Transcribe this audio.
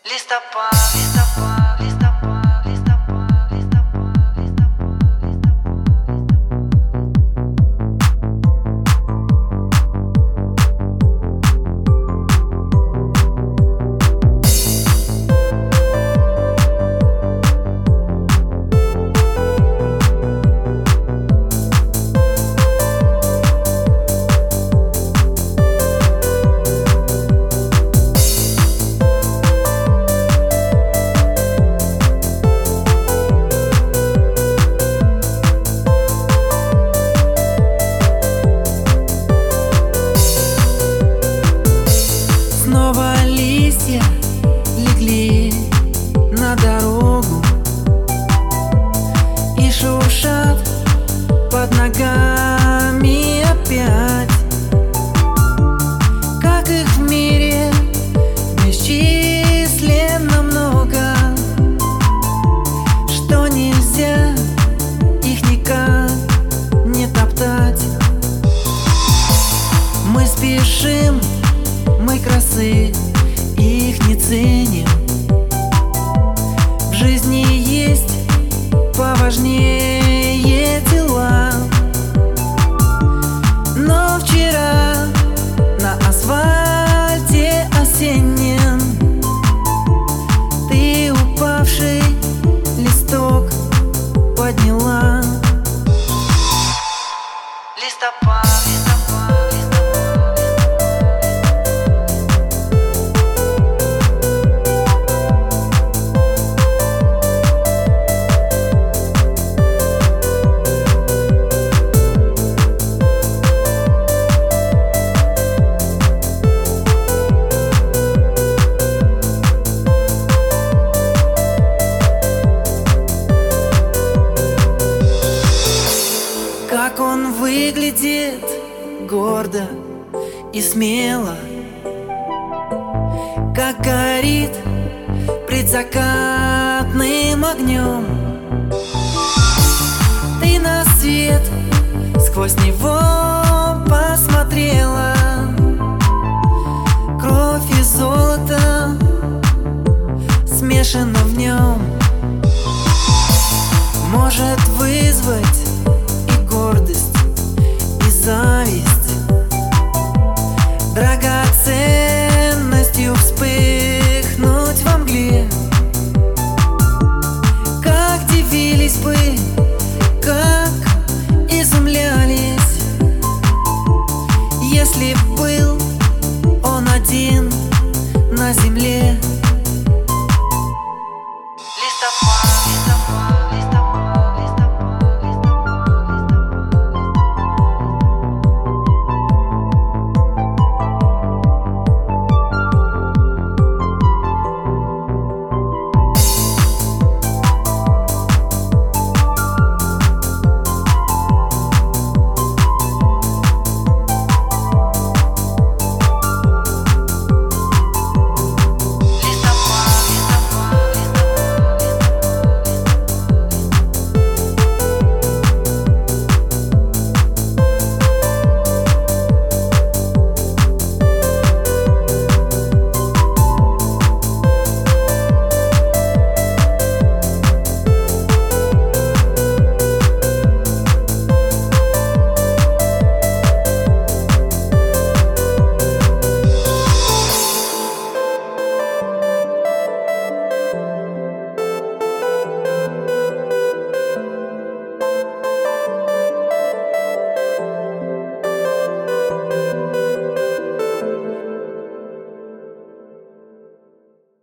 Листопад, листопад, листопад, листопад, листопад, Снова листья легли на дорогу и шуршат под ногами опять. Как их в мире бесчисленно много, что нельзя их никак не топтать. Мы спешим, мы красы их не ценим. В жизни есть поважнее дела. Но вчера на асфальте осеннем ты упавший листок подняла. листопад, листопад, листопад. Как он выглядит гордо и смело, как горит предзакатным огнем. Ты на свет сквозь него посмотрела. Кровь и золото смешано в нем, может вызвать гордость и зависть, драгоценностью вспыхнуть во мгле. Как дивились бы, как изумлялись, если б был он один на земле.